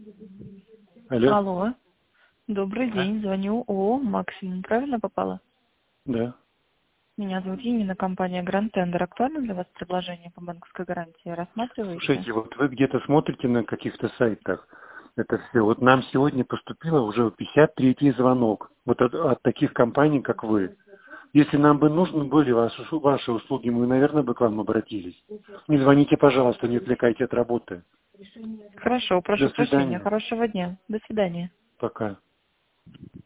Алло? Алло. Добрый Да. день. Звоню ООО «Максимум». Правильно попала? Да. Меня зовут Енина, компания Grand Tender. Актуально для вас предложение по банковской гарантии? Рассматриваете? Слушайте, вот вы где-то смотрите на каких-то сайтах это все. Вот нам сегодня поступило уже 53-й звонок. Вот от таких компаний, как вы. Если нам бы нужны были ваши услуги, мы, наверное, бы к вам обратились. Не звоните, пожалуйста, не отвлекайте от работы. Хорошо, До прошу прощения. свидания. Хорошего дня. До свидания. Пока.